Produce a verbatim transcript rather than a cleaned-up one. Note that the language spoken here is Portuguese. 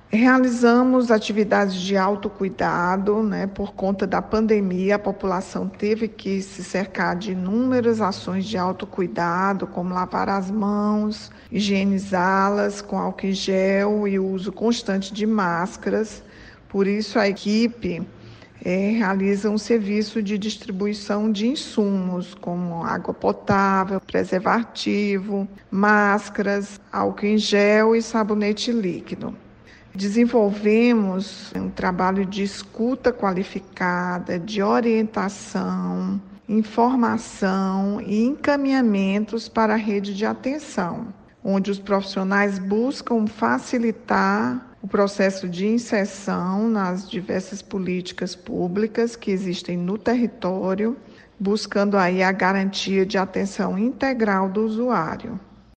Realizamos atividades de autocuidado, né? Por conta da pandemia, a população teve que se cercar de inúmeras ações de autocuidado, como lavar as mãos, higienizá-las com álcool em gel e o uso constante de máscaras. Por isso, a equipe é, realiza um serviço de distribuição de insumos, como água potável, preservativo, máscaras, álcool em gel e sabonete líquido. Desenvolvemos um trabalho de escuta qualificada, de orientação, informação e encaminhamentos para a rede de atenção, onde os profissionais buscam facilitar o processo de inserção nas diversas políticas públicas que existem no território, buscando aí a garantia de atenção integral do usuário.